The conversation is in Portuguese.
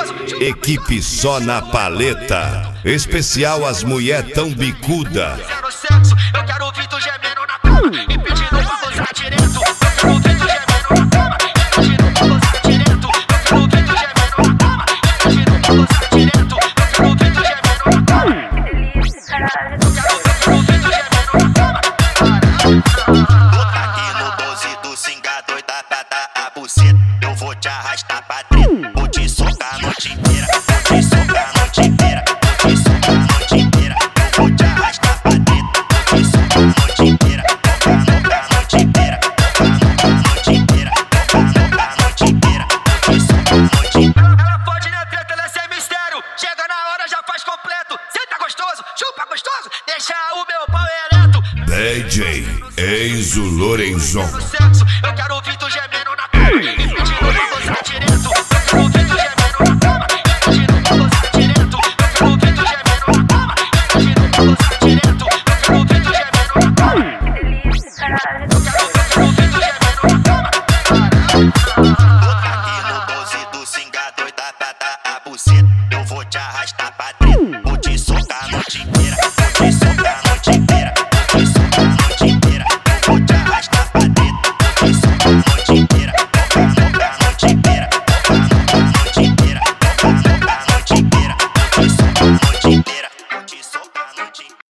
Equipe só na paleta. Especial as mulher tão bicuda. Eu quero ouvir tu gemendo na cama e pedindo pra gozar direto. Eu quero ouvir tu gemendo na cama e pedindo pra gozar direto. Eu quero ouvir tu gemendo na cama e pedindo pra gozar direto. Eu quero ouvir tu gemendo na cama. Eu quero ouvir tu gemendo na cama. Bota aqui no 12 do singa doida pra dar a buceta. Eu vou te arrastar pra treta, vou te socar a noite inteira. Vou te socar a noite inteira, vou te socar a noite inteira. Eu vou te arrastar pra treta, vou te socar a noite inteira. Tocar a noite inteira, tocar a noite inteira. Tocar a noite inteira, vou te socar a noite inteira. Ela pode na treta, ela é sem mistério. Chega na hora, já faz completo. Cê tá gostoso, chupa gostoso, deixa o meu pau ereto. DJ Enzo Lorenzon. Eu quero ouvir tu gemendo na cama e pedindo pra gozar direto. Eu quero ouvir tu gemendo na cama e pedindo pra gozar direto. Eu quero ouvir tu gemendo na cama e pedindo pra gozar direto.